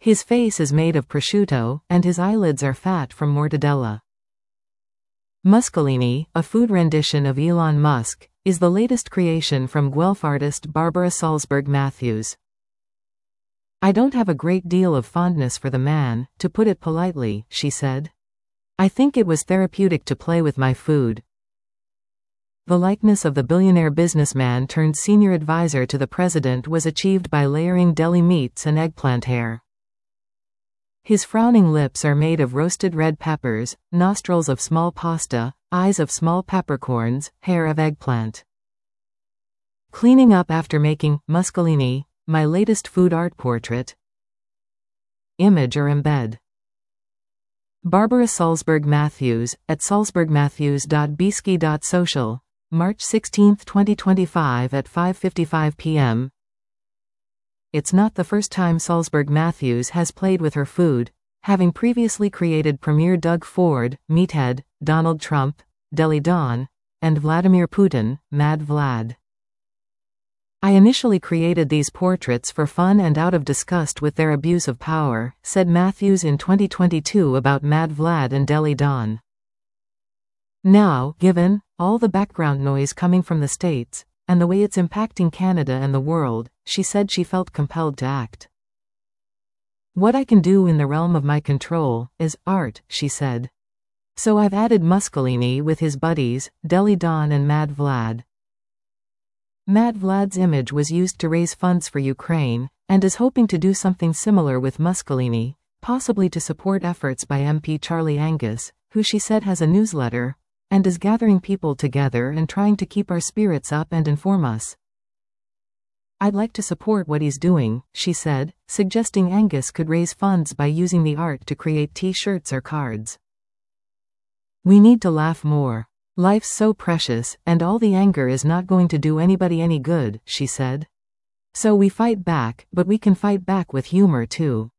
His face is made of prosciutto, and his eyelids are fat from mortadella. Muscolini, a food rendition of Elon Musk, is the latest creation from Guelph artist Barbara Salzburg Matthews. "I don't have a great deal of fondness for the man, to put it politely," she said. "I think it was therapeutic to play with my food." The likeness of the billionaire businessman turned senior advisor to the president was achieved by layering deli meats and eggplant hair. His frowning lips are made of roasted red peppers, nostrils of small pasta, eyes of small peppercorns, hair of eggplant. Cleaning up after making Muscolini, my latest food art portrait. Image or embed. Barbara Salzburg Matthews, at salzburgmatthews.bsky.social, March 16, 2025 at 5:55 p.m. It's not the first time Salzburg Matthews has played with her food, having previously created Premier Doug Ford, Meathead, Donald Trump, Deli Don, and Vladimir Putin, Mad Vlad. "I initially created these portraits for fun and out of disgust with their abuse of power," said Matthews in 2022 about Mad Vlad and Deli Don. Now, given all the background noise coming from the States, and the way it's impacting Canada and the world, she said she felt compelled to act. "What I can do in the realm of my control is art," she said. "So I've added Muscolini with his buddies, Deli Don and Mad Vlad." Mad Vlad's image was used to raise funds for Ukraine, and is hoping to do something similar with Muscolini, possibly to support efforts by MP Charlie Angus, who she said has a newsletter, and is gathering people together and trying to keep our spirits up and inform us. "I'd like to support what he's doing," she said, suggesting Angus could raise funds by using the art to create t-shirts or cards. "We need to laugh more. Life's so precious, and all the anger is not going to do anybody any good," she said. "So we fight back, but we can fight back with humor too."